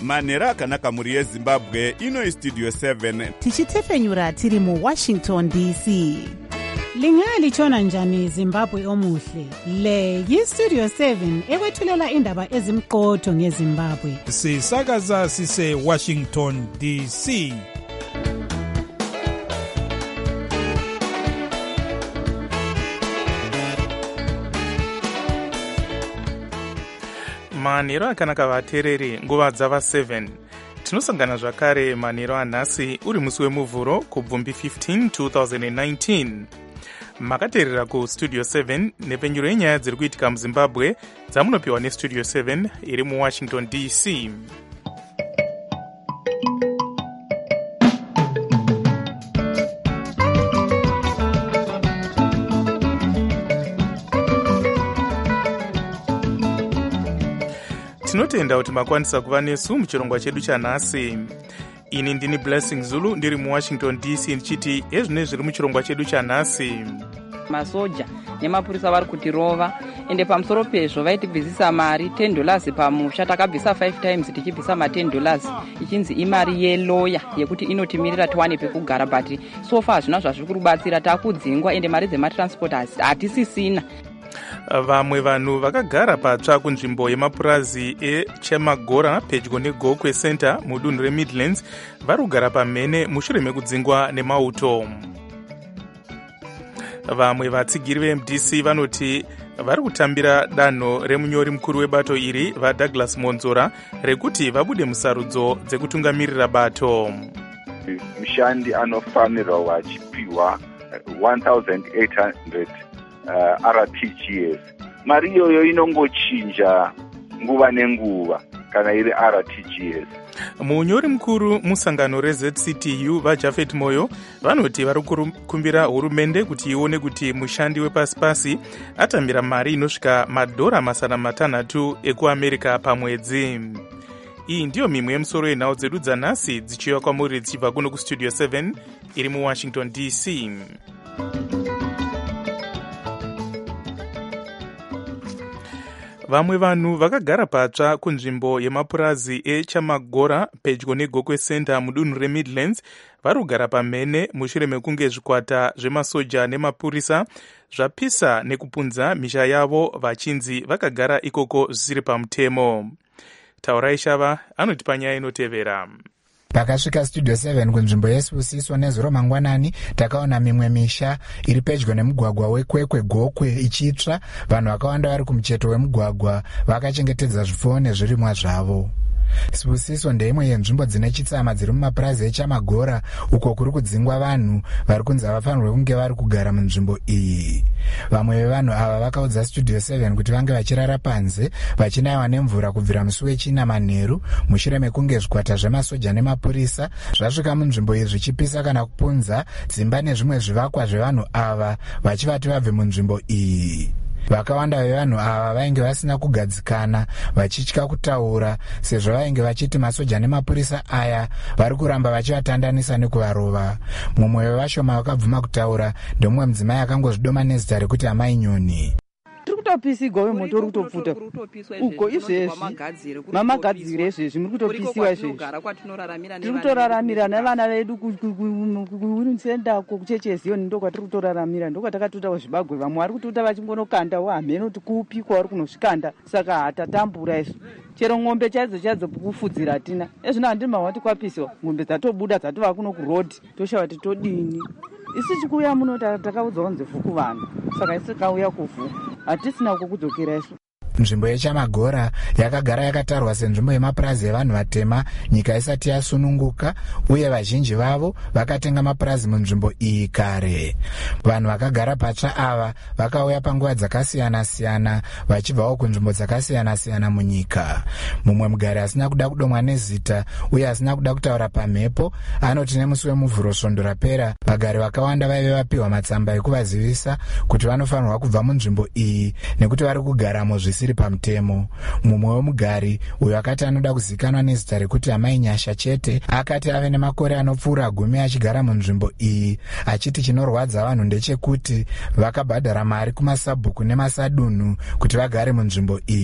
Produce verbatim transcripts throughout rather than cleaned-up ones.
manhero akanaka mhuri yezimbabwe. Ino istudio seven tichitefenyura tiri muwashington D C. Lingalitshona njani Zimbabwe omuhle? Le yistudio seven ekwethulela indaba ezimqotho ngeZimbabwe. Sisakaza sise Washington D C. manhero akanaka vateereri, nguva dzava seven. Tinosangana zvakare manhero anhasi uri musi wemuvhuro kubvumbi fifteen twenty nineteen. Makateerera kustudio seven nepenyuro yenyaya dziri kuitika muZimbabwe dzamunopiwa nestudio seven iri muwashington D C. Tinotenda kuti makwanisa kuva nesu muchirongwa chedu chanhasi. Ini ndini Blessing Zulu ndiri muwashington D C ndichiti ezvine zviri muchirongwa chedu chanhasi. Masoja nemapurisa vari kutirova ende pamusoro pezvo vaitibvisisa mari ten dollars pamusha. Takabvisa five times tichibvisa ma ten dollars ichinzi imari yeloya yekuti inotimirira tiwane pekugara, but so far zvina zvazviri kurubatsira takudzingwa ende mari dzematransport hatisisina. Vamwe vanhu vakagara patsva kunzvimbo yemapurazi eChamagora pedyo neGokwe Center mudunhu reMidlands vari kugara pamhene mushure mekudzingwa nemauto. Vamwe vatsigiri veM D C vanoti vari kutambira danho remunyori mukuru webato iri vaDouglas Monzora rekuti vabude musarudzo dzekutungamirira bato. Mushandi anofanirwa wachipiwa one thousand eight hundred Uh, R T G S. Mari iyoyo inongochinja nguva nenguva kana iri R T G S. Munyori mukuru musangano reZ C T U vaJafet Moyo vanoti vari kukumbira hurumende kuti ione kuti mushandi wepasi-pasi atambira mari inosvika madhora masana matanhatu ekuAmerica pamwedzi. Iyi ndiyo mimwe yemusoro yenhau dzedu dzanhasi dzichiuya kwamuri dzichibva kuno kustudio seven iri muwashington D C. Vamwe vanhu vakagara patsva kunzvimbo yemapurazi eChamagora pedyo neGokwe Center mudunhu reMidlands vari kugara pamhene mushure mekunge zvikwata zvemasoja nemapurisa zvapisa nekupunza misha yavo vachinzi vakagara ikoko zvisiri pamutemo. Taurai Shava anotipa nyaya inotevera. Pakasvika studio seven kunzvimbo yeSibusiso nezuro mangwanani takaona mimwe misha iri pedyo nemugwagwa wekwekwe Gokwe ichitsva. Vanhu vakawanda vari kumucheto wemugwagwa vakachengetedza zvipfuwo nezvirimwa zvavo. Sibusiso ndeimwe yenzvimbo dzine chitsama dziri mumapurazi eChamagora uko kuri kudzingwa vanhu vari kunzi havafanirwe kunge vari kugara munzvimbo iyi. Vamwe vevanhu ava vakaudza studio seven kuti vange vachirara panze vachinaiwa nemvura kubvira musi wechina manheru mushure mekunge zvikwata zvemasoja nemapurisa zvasvika munzvimbo iyi zvichipisa kana kupunza dzimba nezvimwe zvivakwa zvevanhu ava vachivati vabve munzvimbo iyi. Vakawanda vevanhu ava vainge vasina kugadzikana vachitya kutaura sezvo vainge vachiti masoja nemapurisa aya vari kuramba vachivatandanisa nekuvarova. Mumwe wevashoma vakabvuma kutaura ndomumwe mudzimai akangozvidoma nezita rekuti Amai Nyoni. Tiri kutopisigwa wemoto uri kutopfuta uko izvezvi mamagadzire izvezvi muri kutopisiwa izvezvi tiri kutoraramira nevana vedu kuunisendako kuchechezioni ndo kwatiri kutoraramira ndo kwatakatotawo zvibagwe vamwe vari kutota vachingonokandawo hamheno kuti kuupikwa vari kunosvikanda saka hatatambura isu chero ng'ombe chaidzo chaidzo kufudzira hatina ezvino handiri mahwati kwapisiwa ng'ombe dzatobuda dzatova kuno kurodhi toshava kuti todini isi chikuuya muno takaudza kunze vhuku vanhu saka isi kauya kuvhuku hatisina uko kudzokera isu. Nzvimbo yeChamagora yakagara yakatarwa senzvimbo yemapurazi evanhu vatema nyika isati yasununguka uye vazhinji vavo vakatenga mapurazi munzvimbo iyi kare. Vanhu vakagara patsva ava vakauya panguva dzakasiyana-siyana vachibvawo kunzvimbo dzakasiyana-siyana munyika. Mumwe mugari asina kuda kudomwa nezita uye asina kuda kutaura pamhepo anoti nemusi wemuvhuro svondo rapera vagari vakawanda vaive vapiwa matsamba ekuvazivisa kuti vanofanirwa kubva munzvimbo iyi nekuti vari kugaramo zvisiri pamutemo. Mumwe wemugari uyo akati anoda kuzikanwa nezita rekuti Amai Nyasha chete akati ave nemakore anopfuura gumi achigara munzvimbo iyi achiti chinorwadza vanhu ndechekuti vakabhadhara mari kumasabhuku nemasadunhu kuti vagare munzvimbo iyi.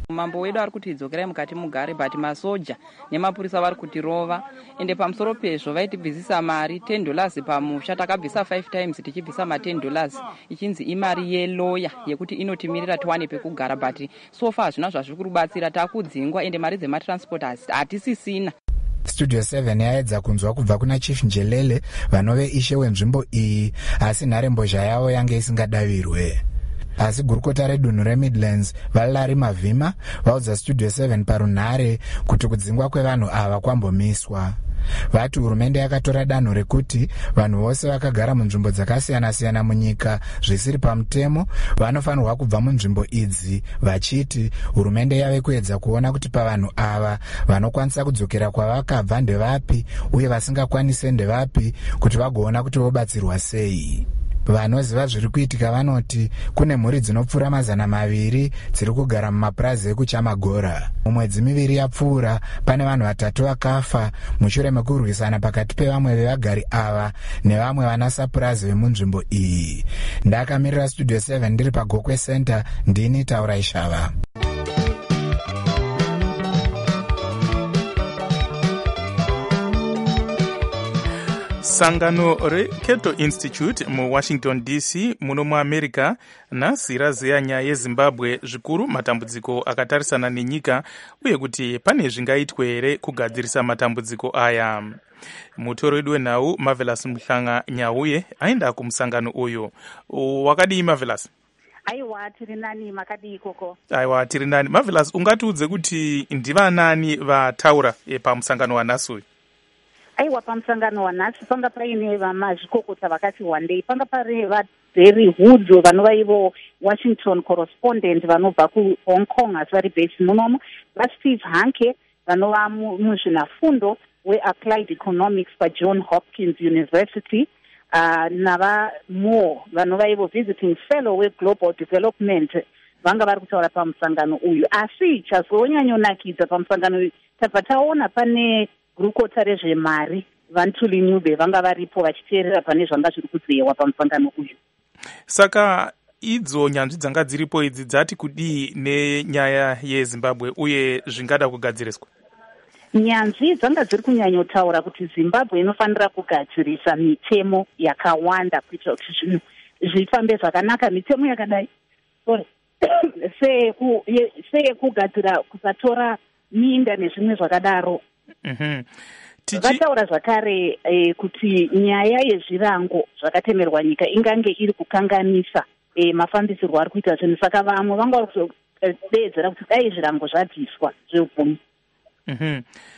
Mambo wedu ari kutidzokerai mukati mugare, but masoja nemapurisa vari kutirova. Ende pamusoro pezvo vaitibvisisa mari ten dollars pamusha, takabvisa five times tichibvisa ma ten dollars ichinzi imari yeloya yekuti inotimirira tiwane pekugara, but so far zvina zvazviri kurubatsira takudzingwa ende mari dzematransport hatisisina. Studio seven yaedza kunzwa kubva kuna Chief Njelele vanove ishe wenzvimbo iyi, asi nharembozha yavo yange isingadavirwe. Asi gurukota redunhu reMidlands Valerie Mavhima vaudza Studio seven parunhare kuti kudzingwa kwevanhu ava kwambomiswa. Vati hurumende yakatora danho rekuti vanhu vose vakagara munzvimbo dzakasiyana-siyana munyika zvisiri pamutemo vanofanirwa kubva munzvimbo idzi, vachiti hurumende yave kuedza kuona kuti pavanhu ava vanokwanisa kudzokera kwavakabva ndevapi uye vasingakwanise ndevapi kuti vagoona kuti vobatsirwa sei. Vanoziva zviri kuitika vanoti kune mhuri dzinopfuura mazana maviri dziri kugara mumapurazi ekuChamagora. Mumwedzi miviri yapfuura pane vanhu vatatu vakafa mushure mekurwisana pakati pevamwe vevagari ava nevamwe vanasapurazi vemunzvimbo iyi. Ndakamirira Studio seven ndiri paGokwe Center, ndini Taura Ishava. Sangano reKato Institute muWashington D C muno muAmerica nhasi razeya nyaya yeZimbabwe, zvikuru matambudziko akatarisana nenyika uye kuti pane zvingaitwe here kugadzirisa matambudziko aya. Mutori wedu wenhau Marvelous Mhlanga Nyauye aenda kumusangano uyu. Wakadii Marvelous? Aiwa, tiri nani, makadii koko? Aiwa, tiri nani. Marvelous, ungatiudze kuti ndivanani vataura pamusangano wanhasi uyu? Aiwa, pamusangano wanhasi panga paine vamazvikokota vakati wandei. Panga pari vaDerry Hood vanova ivo Washington correspondent vanobva kuHong Kong asi vari base munomo, vaSteve Hanke vanova muzvinafundo weApplied Economics paJohn Hopkins University, uh, navaMoore vanova ivo visiting fellow weGlobal Development vanga vari kutaura pamusangano uyu. Asi chazonyanyonakidza pamusangano uyu tabva taona pane gurukota rezvemari Vantuli Nyube vanga varipo vachiteerera pane zvanga zviri kuzeyewa pamusangano uyu. Saka idzo nyanzvi dzanga dziripo idzi dzati kudii nenyaya yeZimbabwe uye zvingada kugadziriswa? Nyanzvi dzanga dziri kunyanyotaura kuti Zimbabwe inofanira kugadzirisa mitemo yakawanda kuitira kuti zvinhu zvifambe zvakanaka. Mitemo yakadai sorry seyekugadzira kusatora minda nezvimwe zvakadaro. Mhm. Vataura zvakare eh, kuti nyaya yezvirango zvakatemerwa nyika ingange iri kukanganisa eh, mafambisirwo ari kuita zvinhu. Saka vamwe vanga vari kuzodeedzera kuti dai zvirango zvabviswa zveubvumi. Mhm.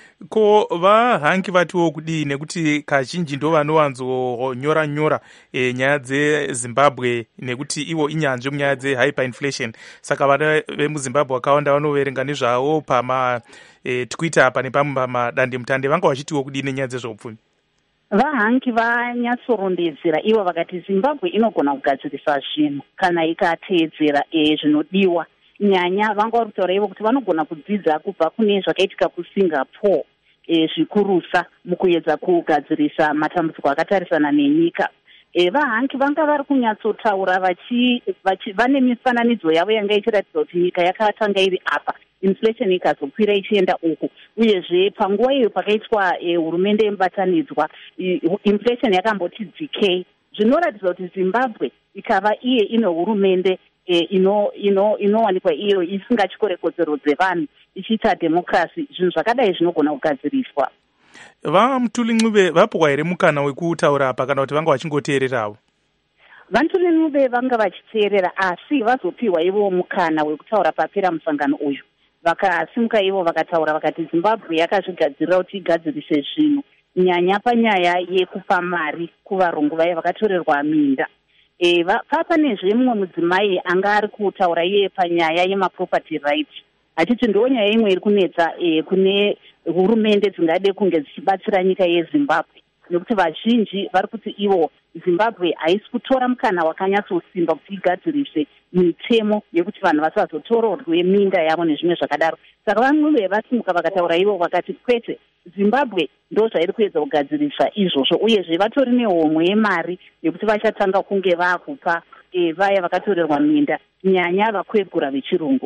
Ko vaHanke vatiwo kudii nekuti kazhinji ndo vanovanzonyora nyora e, nyaya dzeZimbabwe nekuti ivo inyanzvi munyaya dzehyperinflation. Saka vana vemuZimbabwe vakawanda vanoverenga nezvavo pama e, Twitter pane pamwe pamadande mutande. Vanga vachitiwo kudii nenyaya dzezveupfumi? VaHanke vanyatsorondedzera ivo vakati Zimbabwe inogona kugadzirisa zvinhu kana ikateedzera e, zvinodiwa. Nyanya vanga vari kutaura ivo kuti vanogona kudzidza kubva kune zvakaitika kuSingapore e, zvikurusa mukuedza kugadzirisa matambudziko akatarisana nenyika. E, VaHanke vanga vari kunyatsotaura vachi, vachi, vane mifananidzo yavo yanga ichiratidza kuti nyika yakatanga iri apa, inflation ikazokwira ichienda uku, uyezve panguva iyo pakaitwa e, hurumende yemubatanidzwa e, inflation yakamboti decay, zvinoratidza kuti Zimbabwe ikava iye ine hurumende E, ino ino inowanikwa iyo isingachikore kodzero dzevanhu ichiita demokrasi. Zvinhu zvakadai zvinogona kugadziriswa. VaMutuli Ncube vapwa here mukana wekutaura apa kana kuti vanga vachingoteererawo? Vantuli Ncube vanga vachiteerera asi vazopiwa ivo mukana wekutaura papera musangano uyu. Vakasimuka ivo vakataura vakati Zimbabwe yakazvigadzirira kuti igadzirise zvinhu nyanya panyaya yekupa mari kuvarungu vaya vakatorerwa minda. E, papanezve mumwe mudzimai anga ari kutaura iye panyaya yemaproperty rights, achiti ndo nyaya imwe iri kunetsa e, kune hurumende dzingade kunge dzichibatsira nyika yeZimbabwe, nekuti vazhinji vari kuti ivo Zimbabwe haisi kutora mukana wakanyatsosimba kuti igadzirise mitemo yekuti vanhu vasazotororwe minda yavo nezvimwe zvakadaro. Saka vamwe vasimuka vakataura ivo vakati kwete, Zimbabwe ndo zvairi kuedza kugadzirisa izvozvo, uyezve vatori nehomwe yemari yekuti vachatanga kunge vakupa e, vaya vakatorerwa minda nyanya vakwegura vechirungu.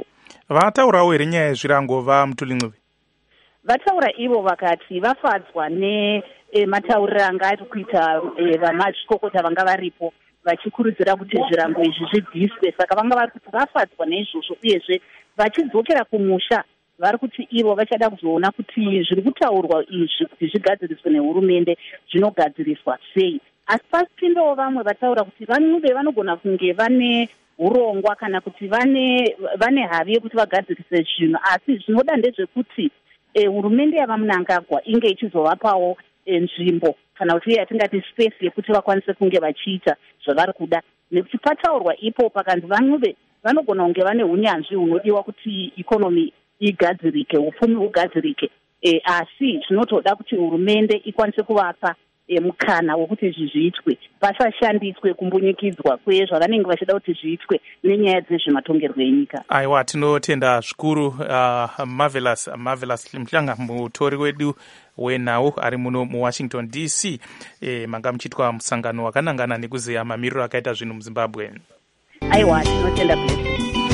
vataurawo here nyaya yezvirango vaMutulin'uve? Vataura ivo vakati vafadzwa nematauriro anga ari kuita vamazvikokota vanga varipo vachikurudzira kuti zvirango izvi zvibviswe. Saka vanga vari kuti vafadzwa neizvozvo, uyezve vachidzokera kumusha vari kuti ivo vachada kuzoona kuti zviri kutaurwa izvi kuti zvigadziriswe nehurumende zvinogadziriswa sei. Asi pasipindawo vamwe vataura kuti vaN'ube vanogona kunge vane urongwa kana kuti vane vane havi yekuti vagadzirise zvinhu, asi zvinoda ndezvekuti hurumende e, yavaMnangagwa inge ichizovapawo e, nzvimbo kana kuti yatingati space yekuti vakwanise kunge vachiita zvavari kuda, nekuti pataurwa ipo pakanzi vaN'ube vanogona kunge vane unyanzvi hunodiwa kuti ikonomi igadzirike, upfumi hugadzirike, e, asi zvinotoda kuti hurumende ikwanise kuvapa e, mukana wekuti izvi zviitwe, pasashandiswe kumbunyikidzwa kwezvavanenge vachida kuti zviitwe nenyaya dzezvematongerwo enyika. Aiwa, tinotenda zvikuru uh, Marvelous Marvelous Mhlanga, mutori wedu wenhau ari muno muWashington D C. E, manga muchitwa musangano wakanangana nekuziya mamiriro akaita zvinhu muZimbabwe. Aiwa, tinotenda blessing.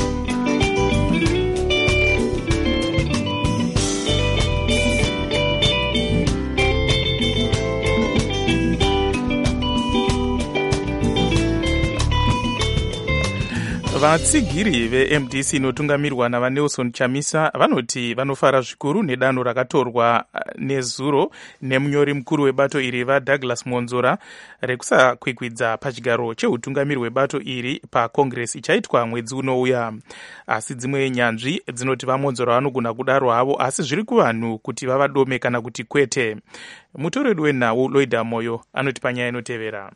vatsigiri veM D C inotungamirwa navaNelson Chamisa vanoti vanofara zvikuru nedanho rakatorwa nezuro nemunyori mukuru webato iri vaDouglas Monzora rekusakwikwidza pachigaro cheutungamiri hwebato iri paCongress ichaitwa mwedzi unouya. Asi dzimwe nyanzvi dzinoti vaMonzora vanogona kudaro havo, asi zviri kuvanhu kuti vavadome kana kuti kwete. Mutori wedu wenhau Loida Moyo anoti panyaya inotevera.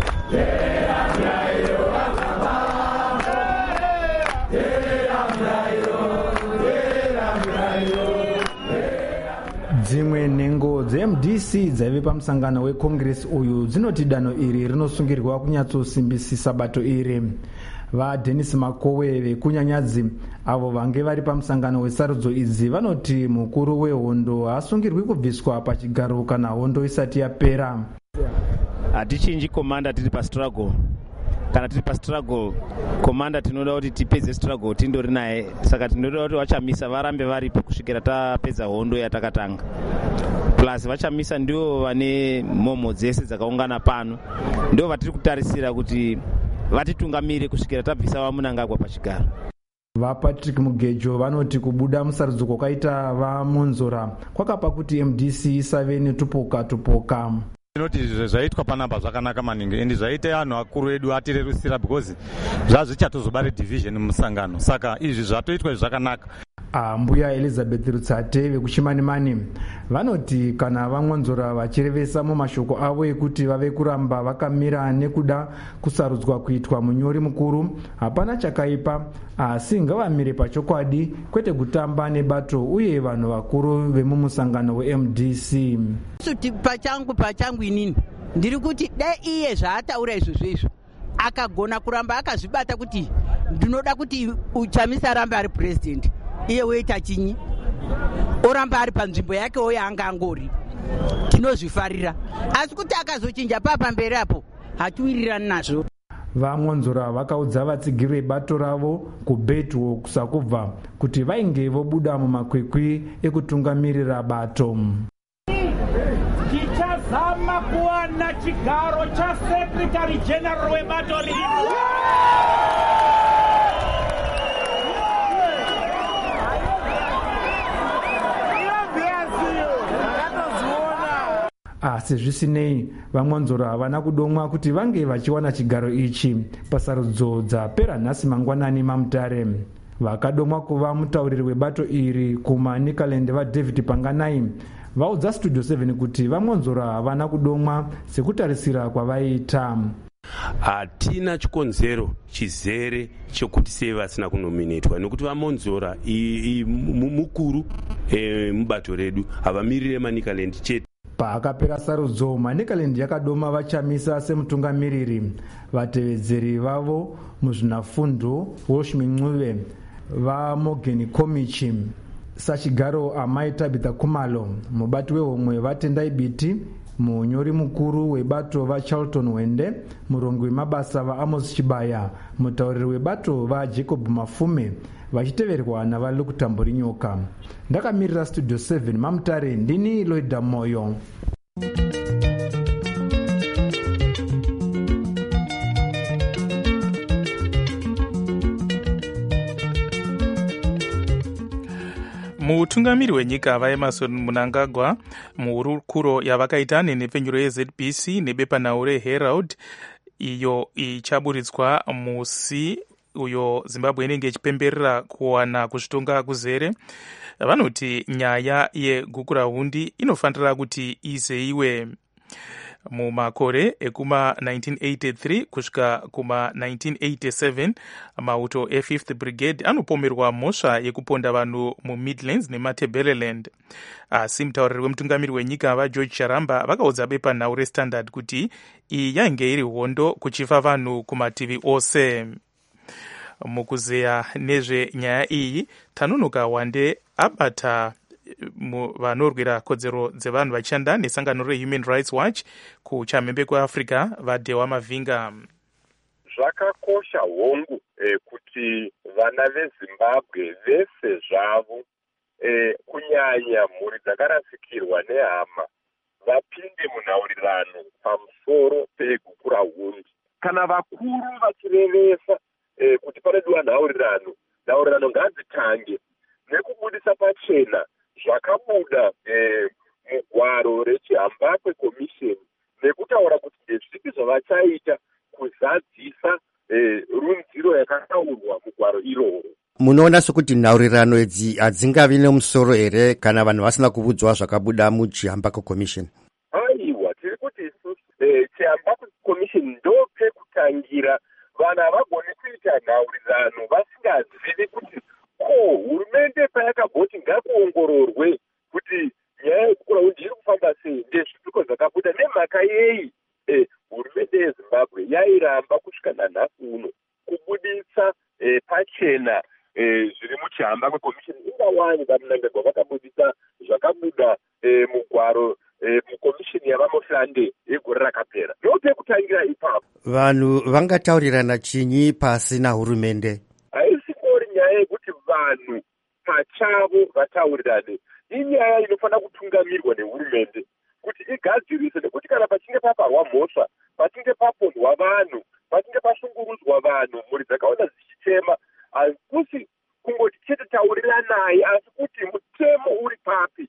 Dzimwe nhengo dzeM D C dzaive pamusangano weCongress uyu dzinoti danho iri rinosungirwa kunyatsosimbisisa bato iri. VaDennis Makowe vekunyanyadzi avo vange vari pamusangano wesarudzo idzi vanoti mukuru wehondo haasungirwi kubviswa pachigaro kana hondo isati yapera. Hatichinji komanda tiri pastruggle. Kana tiri pastruggle, komanda tinoda kuti tipedze struggle tindori naye. Saka tinoda kuti vaChamisa varambe varipo kusvikira tapedza hondo yatakatanga. Plus vaChamisa ndio vane mhomo dzese dzakaungana pano. Ndio vatiri kutarisira kuti vatitungamire kusvikira tabvisa vaMnangagwa pachigaro. VaPatrick Mugejo vanoti kubuda musarudzo kwakaita vaMonzora kwakapa kuti M D C isave netupoka tupoka. Inoti zvaitwa panapa zvakanaka maningi endi zvaita anhu akuru edu atirerusira because zvazvichatozobare division musangano, saka izvi zvatoitwa zvakanaka. Mbuya Elizabeth Rutsate vekuChimanimani vanoti kana vaMonzora vachirevesa mumashoko avo ekuti vave kuramba vakamira nekuda kusarudzwa kuitwa munyori mukuru, hapana chakaipa, asi ngavamire pachokwadi kwete kutamba nebato uye vanhu vakuru vemumusangano weM D C. Suti pachangu pachangu inini ndiri kuti dai iye zvaataura izvozvo izvo akagona kuramba akazvibata kuti ndinoda kuti Chamisa arambe ari president, iye weita chinyi oramba ari panzvimbo yake oyaanga angori, tinozvifarira. Asi kuti akazochinja papa mberi apo hatiwirirani nazvo. VaMonzora vakaudza vatsigiri vebato ravo kubetwo kusakubva kuti vainge vobuda mumakwikwi ekutungamirira bato. Tichazama kuwana chigaro cha Secretary General webato riri. Asi zvisinei, vaMonzora havana kudomwa kuti vange vachiwana chigaro ichi pasarudzo dzapera nhasi mangwanani maMutare. Vakadomwa kuva mutauriri webato iri kumaNicaland vaDavid Panganai vaudza Studio seven kuti vaMonzora havana kudomwa sekutarisira kwavaiita. Hatina chikonzero chizere chokuti sei vasina kunominetwa, nekuti vaMonzora mukuru e, mubato redu havamirire maNicaland chete. Paakapera sarudzo, maNicaland yakadoma vaChamisa semutungamiriri. Vatevedzeri vavo muzvinafundo Woshmi Ncube, vaMorgan Komichi, sachigaro amai Tabitha Kumalo, mubati wehomwe vaTendai Biti, munyori mukuru webato vacharlton wende, murongo wemabasa vaamos chibaya, mutauriri webato vajacob mafume, vachiteverwa navari kutambura nyoka. Ndakamirira studio seven mamutare, ndini Loida Moyo. mutungamiri wenyika vaemarson Mnangagwa muhurukuro yavakaita nenhepfenyuro yeZ B C nebepanhau reHerald iyo ichaburitswa musi uyo Zimbabwe inenge ichipemberera kuwana kuzvitonga kuzere, vanoti nyaya yegukurahundi inofanira kuti izeiwe. Mumakore ekuma nineteen eighty-three kusvika kuma nineteen eighty-seven mauto e-fifth brigade anopomerwa mhosva yekuponda vanhu mumidlands nematebeleland. Asi mutauriri wemutungamiri wenyika vageorge Charamba vakaudza bepanhau reStandard kuti iyi yainge iri hondo kuchifa vanhu kumativi ose. Mukuzeya nezvenyaya iyi, Tanonoka Wande abata vanorwira kodzero dzevanhu vachishanda nesangano reHuman Rights Watch kuchamhembe kweAfrica vaDhewa Mavinga. Zvakakosha hongu eh, kuti vana veZimbabwe vese zvavo eh, kunyanya mhuri dzakarasikirwa nehama vapinde munhaurirano pamusoro pegukurahundi. Kana vakuru vachirevesa eh, kuti panodiwa nhaurirano, nhaurirano ngadzitange nekubudisa pachena zvakabuda eh, mugwaro rechihambakwe commission nekutaura kuti ndezvipi zvavachaita kuzadzisa eh, runziro yakataurwa mugwaro iroro. Munoona sokuti nhaurirano idzi hadzingavi nemusoro here kana vanhu vasina kuvudzwa zvakabuda muchihambakwe commission? Aiwa, tiri kuti isusu eh, chihambakwe commission ndo pekutangira. Vanhu havagoni kuita nhaurirano vasingazivi kuti ko hurumende payakabhoti ngakuongororwe kuti nyaya yegukurahundi iri kufamba sei, ndezvipiko zvakabuda nemhaka yei eh, hurumende yeZimbabwe yairamba kusvika nanhasi uno kubudisa eh, pachena eh, zviri muchihambakwe commission. Ingawani vaMnangagwa vakabudisa zvakabuda eh, mugwaro eh, mukomishini yavamoshande yegore rakapera. Ndopekutangira ipapo. Vanhu vangataurirana chinyi pasina hurumende? Haisingori nyaya yekuti vanhu pachavo vataurirane, inyaya inofanira kutungamirwa nehurumende kuti igadzirise, nekuti kana pachinge paparwa mhosva, pachinge papondwa vanhu, pachinge pashungurudzwa vanhu, mhuri dzakaona dzichichema, hakusi kungoti chete tauriranai, asi kuti mutemo uri papi.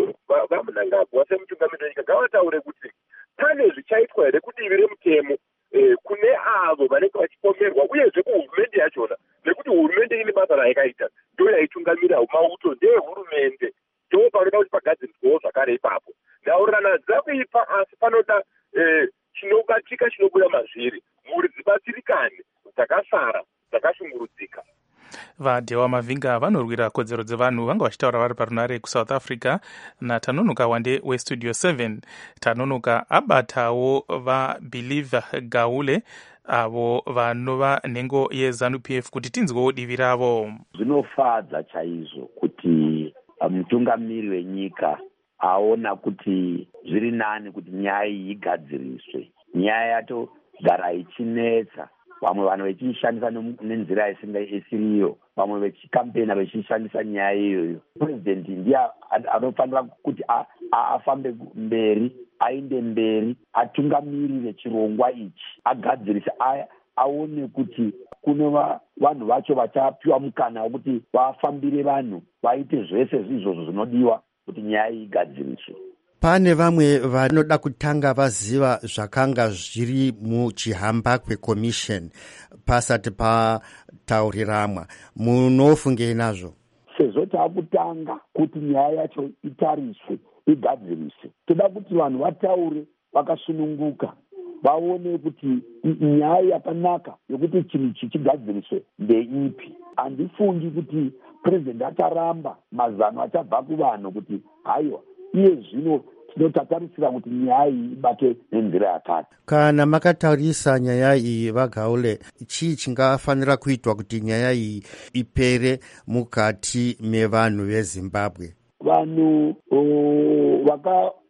VaMnangagwa semutungamiri wenyika ngavataure kuti pane zvichaitwa here kudivi remutemo eh, kune avo vanenge vachipomerwa, uyezve kuhurumende yachona, nekuti hurumende ine basa rayakaita, ndo yaitungamira mauto ndehurumende, ndo panoda kuti pagadziriswawo zvakare ipapo. Nhaurirano dzakuipa, asi panoda eh, chinobatika chinobuda mazviri, mhuri dzibatsirikane dzakasara dzakashungurudzika. vaDhewa Mavinga vanorwira kodzero dzevanhu vanga vachitaura vari parunare kuSouth Africa naTanonoka Wande weStudio seven. Tanonoka abatawo vaBeliever Gaule avo vanova nhengo yeZANU-P F kuti tinzwewo divi ravo. Zvinofadza chaizvo kuti mutungamiri wenyika aona kuti zviri nani kuti nyaya iyi igadziriswe. Nyaya yatogara ichinetsa, vamwe vanhu vechishandisa nenzira isiriyo, vamwe vechikampena vechishandisa nyaya iyoyo. President ndiye anofanira kuti afambe mberi, ainde mberi, atungamirire chirongwa ichi, agadzirise, aone kuti kune vanhu vacho vachapiwa mukana wekuti vafambire vanhu, vaite zvese zvizvozvo zvinodiwa kuti nyaya iyi igadziriswe. Pane vamwe vanoda kutanga vaziva zvakanga zviri muchihambakwe commission pasati patauriramwa. Munofungei nazvo? Sezvo taakutanga kuti nyaya yacho itariswe, igadziriswe, toda kuti vanhu vataure vakasununguka, vaone kuti nyaya yakanaka yokuti chinhu chichigadziriswe ndeipi. Handifungi kuti president acharamba mazano achabva kuvanhu kuti haiwa iye zvino tinotatarisira kuti nyaya iyi ibate nenzira yakati. Kana makataurisa nyaya iyi vaGaule, chii chingafanira kuitwa kuti nyaya iyi ipere mukati mevanhu veZimbabwe? Vanhu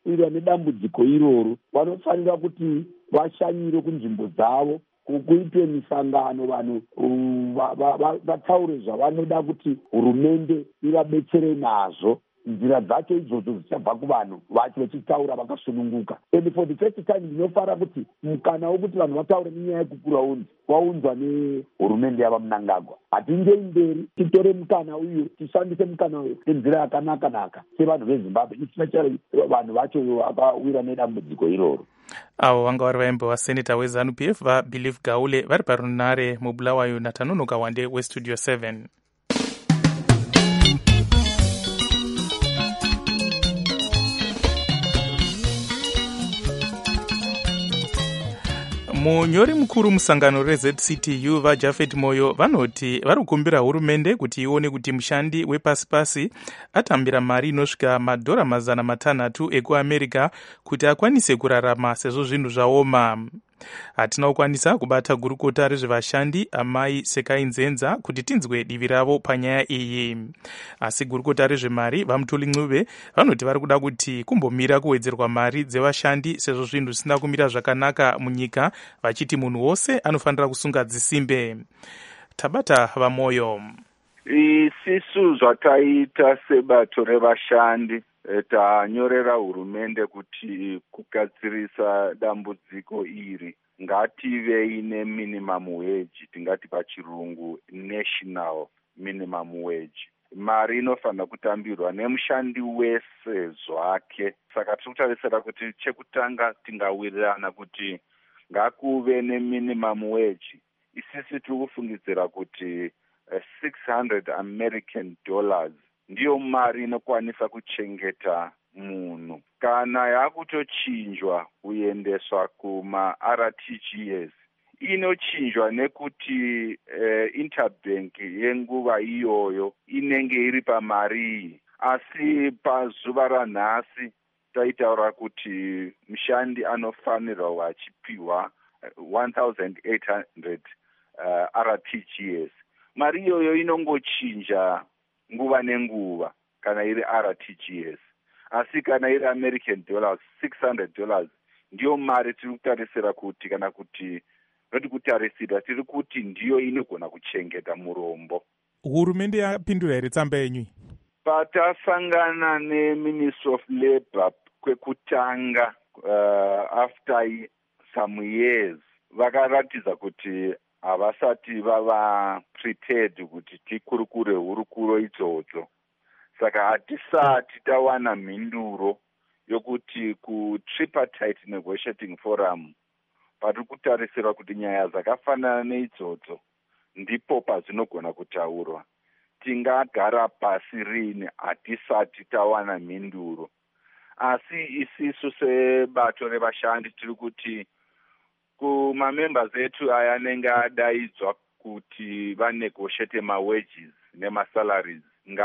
vanowirwa nedambudziko iroro vanofanira kuti vashanyire kunzvimbo dzavo, kuitwe misangano, vanhu vataure zvavanoda kuti hurumende ivabetsere nazvo. Nzira dzacho idzodzo dzichabva kuvanhu vacho vachitaura vakasununguka. And for the first time ndinofara kuti mukana wokuti vanhu vataure nenyaya yekukura waunzwa nehurumende yava Mnangagwa. Hatingei mberi, titore mukana uyu, tishandise mukana uyu nenzira yakanaka-naka sevanhu veZimbabwe, especially vanhu vacho vakawira nedambudziko iroro. Avo vanga vari vaimbo vaseneta weZanu P F vaBelieve Gaule vari parunare mubulawayo naTanonoka Wande weStudio seven. munyori mukuru musangano reZ C T U vaJafet Moyo vanoti vari kukumbira hurumende kuti ione kuti mushandi wepasi-pasi atambira mari inosvika madhora mazana matanhatu ekuamerica kuti akwanise kurarama sezvo zvinhu zvaoma. Hatina kukwanisa kubata gurukota rezvevashandi amai Sekai Nzenza kuti tinzwe divi ravo panyaya iyi. Asi gurukota rezvemari vaMutoli Ncube vanoti vari kuda kuti kumbomira kuwedzerwa mari dzevashandi sezvo zvinhu zvisina kumira zvakanaka munyika, vachiti munhu wose anofanira kusunga dzisimbe. Tabata vaMoyo. Isisu zvataita sebato revashandi tanyorera hurumende kuti kugadzirisa dambudziko iri ngative ine minimum wage, tingati pachirungu national minimum wage. Mari inofanira kutambirwa nemushandi wese zvake. Saka tiri kutarisira kuti chekutanga tingawirirana kuti ngakuve neminimum wage. Isisi tiri kufungidzira kuti uh, six hundred American dollars ndiyo mari inokwanisa kuchengeta munhu. Kana yakutochinjwa kuendeswa kuma R T G S, inochinjwa nekuti uh, interbank yenguva iyoyo inenge iri pamari. Asi pazuva ranhasi taitaura kuti mushandi anofanirwa wachipiwa one thousand eight hundred uh, R T G S. Mari iyoyo inongochinja nguva nenguva kana iri R T G S. Asi kana iri American dollars six hundred dollars ndiyo mari tiri kutarisira kuti kana kuti noti kutarisira tiri kuti ndiyo inogona kuchengeta murombo. Hurumende yapindura here tsamba yenyu? Patasangana neMinister of Labour kwekutanga uh, after some years vakaratidza kuti havasati vava prepared kuti tikurukure hurukuro idzodzo. Saka hatisati tawana mhinduro yokuti kutripartite negotiating forum pari kutarisirwa kuti nyaya dzakafanana neidzodzo ndipo pazvinogona kutaurwa. Tingagara pasi rini hatisati tawana mhinduro. Asi isisu sebato revashandi tiri kuti kumamembers etu aya anenge adaidzwa kuti vanegotiate mawages nemasalaries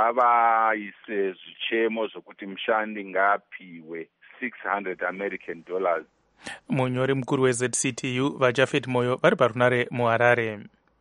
ngavaise zvichemo zvokuti mushandi ngaapiwe six hundred American dollars. Munyori mukuru weZ C T U vaJafet Moyo vari parunare muHarare.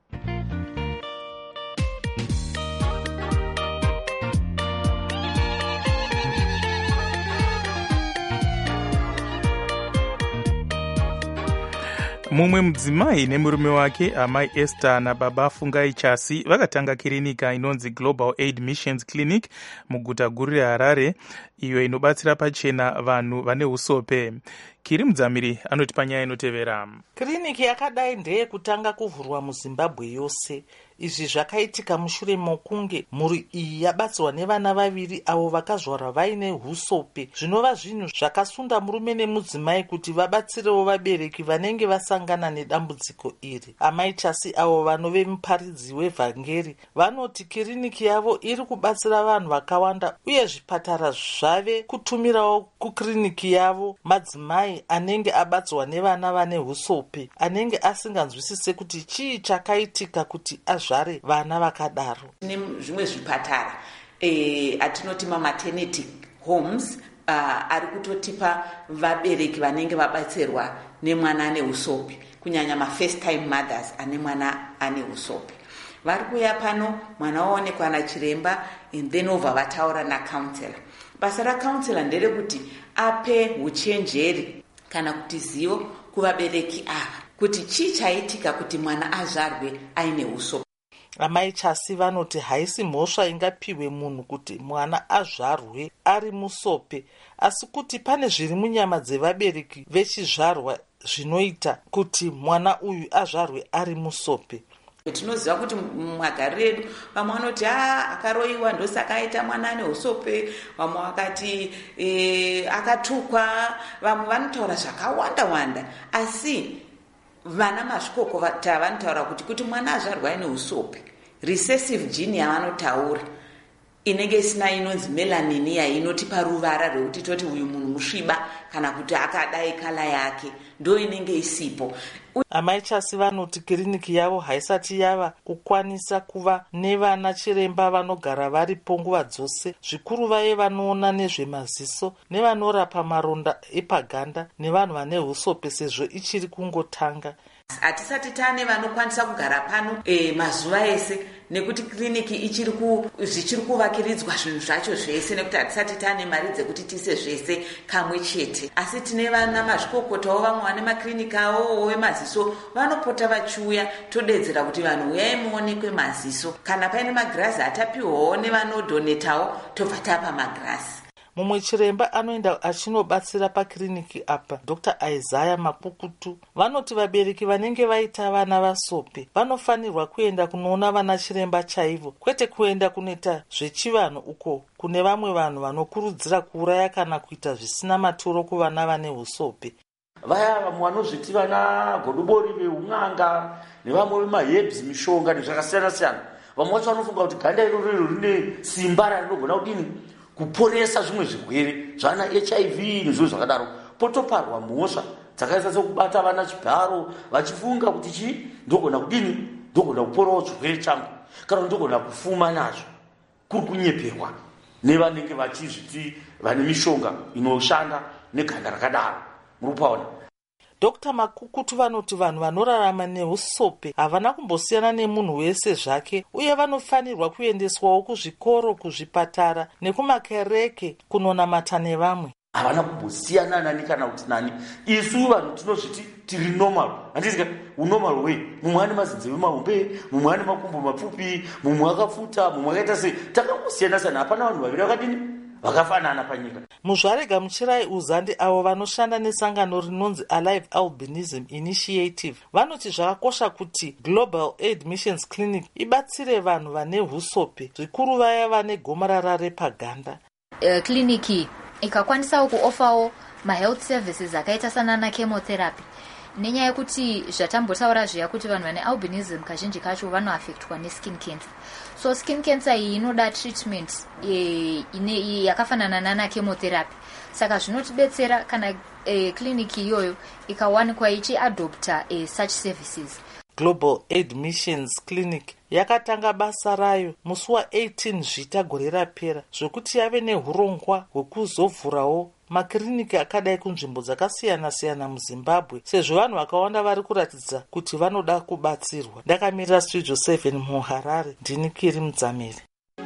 Mumwe mudzimai nemurume wake amai Esther nababa Fungai Chasi vakatanga kirinika inonzi Global Aid Missions Clinic muguta guru reHarare, iyo inobatsira pachena vanhu vane usope. Kiri Mudzamiri anoti panyaya inotevera. Kiriniki yakadai ndeye kutanga kuvhurwa muZimbabwe yose. Izvi zvakaitika mushure mokunge mhuri iyi yabatsirwa nevana vaviri avo vakazvarwa vaine husope, zvinova zvinhu zvakasunda murume nemudzimai kuti vabatsirewo vabereki vanenge vasangana nedambudziko iri. Amai Chasi avo vanove muparidzi wevhangeri vanoti kiriniki yavo iri kubatsira vanhu vakawanda uye zvipatara zvave kutumirawo kukiriniki yavo madzimai anenge abatsirwa nevana vane husope, anenge asinganzwisise kuti chii chakaitika kuti azvare vana vakadaro. Zvimwe zvipatara eh atinoti ma maternity homes uh, ari kutotipa vabereki vanenge vabatsirwa nemwana ane usope, kunyanya ma first time mothers ane mwana ane usope. Vari kuya pano mwana waonekwa na chiremba and then over vataura na counselor. basa rakaunzela nderekuti ape uchenjeri kana kuti zivo kuvabereki ava kuti chii chaitika kuti mwana azvarwe aine usopi. amai Chasi vanoti haisi mhosva ingapiwe munhu kuti mwana azvarwe ari musope, asi kuti pane zviri munyama dzevabereki vechizvarwa zvinoita kuti mwana uyu azvarwe ari musope. Tinoziva kuti mumagariro edu vamwe vanoti a akaroiwa ndosaka aita mwana ane usope, vamwe vakati e, akatukwa, vamwe vanotaura zvakawanda wanda, asi vana mazvikokota vanotaura kuti kuti mwana azvarwa ane usope, recessive gene yavanotaura inenge isina inonzi melanini inotipa ruvara rwekuti toti uyu munhu musviba kana kuti akadai kala yake ndo inenge isipo. amai Chasi vanoti kiriniki yavo haisati yava kukwanisa kuva nevana chiremba vanogara varipo nguva dzose, zvikuru vaye vanoona nezvemaziso nevanorapa maronda epaganda nevanhu vane usope, sezvo ichiri kungotanga. Hatisati tane vanokwanisa kugara pano e, mazuva ese nekuti kliniki ichiri ku zvichiri kuvakiridzwa zvinhu zvacho zvese, nekuti hatisati tane mari dzekuti tise zvese kamwe chete, asi tine vana mazvikokotawo vamwe vane makliniki avo emaziso vanopota vachiuya todedzera kuti vanhu uyai muonekwe maziso, kana paine magirazi atapiwawo nevanodhonetawo tobva tapa magirazi. Mumwe chiremba anoenda achinobatsira pakiriniki apa, Doctor Isaiah Makukutu, vanoti vabereki vanenge vaita vana vasope vanofanirwa kuenda kunoona vana chiremba chaivo, kwete kuenda kunoita zvechivanhu uko kune vamwe vanhu vanokurudzira kuuraya kana kuita zvisina maturo kuvana vane usope. Vaya vamwe vanozviti vana godobori veun'anga nevamwe vemahebs mishonga nezvakasiyana siyana, vamwe vacho vanofunga kuti ganda iroro rine simba rarinogona kudini kuporesa zvimwe zvirwere zvana H I V nezviro zvakadaro, potoparwa mhosva dzakaisa sekubata vana chibharo vachifunga kuti chi ndogona kudini ndogona kuporawo chirwere changu kana ndogona kufuma nazvo, kuri kunyeperwa nevanenge vachizviti vane mishonga inoshanda neganda rakadaro. Murupaona Doctor Makukutu vanoti vanhu vanorarama neusope havana kumbosiyana nemunhu wese zvake, uye vanofanirwa kuendeswawo kuzvikoro, kuzvipatara nekumakereke kunonamata nevamwe. Havana kumbosiyana nani kana kuti nani. Isu vanhu tinozviti tiri normal, handiti unormal way. Mumwe ane mazinzeve mahombe, mumwe ane makumbo mapfupi, mumwe akafuta, mumwe akaita sei. Takangosiyana sana, hapana vanhu vaviri vakadini vakafanana panyika. Muzvarega Muchirai Uzandi avo vanoshanda nesangano rinonzi Alive Albinism Initiative vanoti zvakakosha kuti Global Aid Missions Clinic ibatsire vanhu vane husope, zvikuru vaya vane gomarara repaganda. Uh, kliniki ikakwanisawo kuofawo mahealth services akaita sanana chemotherapy, nenyaya yekuti zvatambotaura zviya kuti vanhu vane albinism kazhinji kacho vanoaffectwa neskin cancer. So skin cancer iyi inoda treatment e, ine yakafanana nana chemotherapy. Saka zvinotibetsera kana e, kliniki iyoyo ikawanikwa ichiadopta e, such services. Global Aid Missions Clinic yakatanga basa rayo musi wa-eighteen Zvita gore rapera, zvokuti yave nehurongwa hwekuzovhurawo makiriniki akadai kunzvimbo dzakasiyana siyana muZimbabwe, sezvo vanhu vakawanda vari kuratidza kuti vanoda kubatsirwa. Ndakamirira Studio seven muHarare, ndini Kiri Mudzamiri.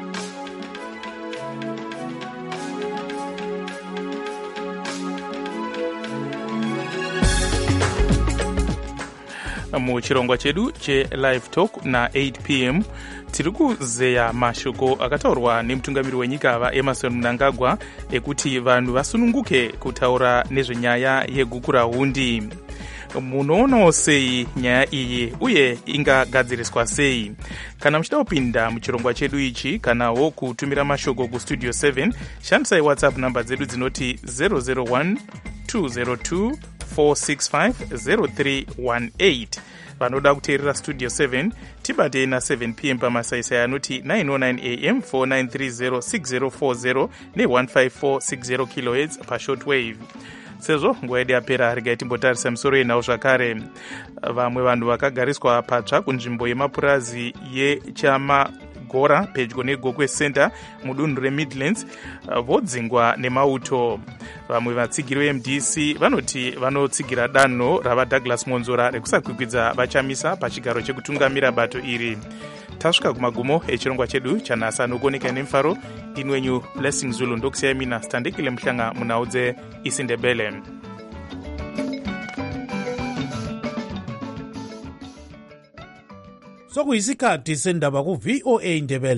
Muchirongwa chedu che-Live Talk na-eight p m tiri kuzeya mashoko akataurwa nemutungamiri wenyika vaEmmerson Mnangagwa ekuti vanhu vasununguke kutaura nezvenyaya yegukurahundi. Munoonawo sei nyaya iyi uye ingagadziriswa sei? Kana muchida kupinda muchirongwa chedu ichi kanawo kutumira mashoko kustudio seven, shandisai WhatsApp namba dzedu dzinoti zero zero one two zero two four six five zero three one eight. Vanoda kuteerera Studio seven tibate na seven p m pamasaisai anoti nine oh nine a m four nine three zero six zero four zero ne one five four six zero kilohertz pashortwave. Sezvo nguva yedu yapera regai timbotarisa misoro yenhau zvakare. Vamwe vanhu vakagariswa patsva kunzvimbo yemapurazi yechama Gora pedyo neGokwe Center mudunhu reMidlands vodzingwa nemauto. Vamwe vatsigiri veM D C vanoti vanotsigira danho rava Douglas Monzora rekusakwikwidzwa vachamisa pachigaro chekutungamira bato iri. tasvika kumagumo echirongwa chedu chanhasi anokuoneka nemufaro. Inwenyu Blessing Zulu ndokusiyai mina Standekile Mhlanga munhau dzeIsindebele. Sokuyisikhathi sendaba ku V O A Indebele.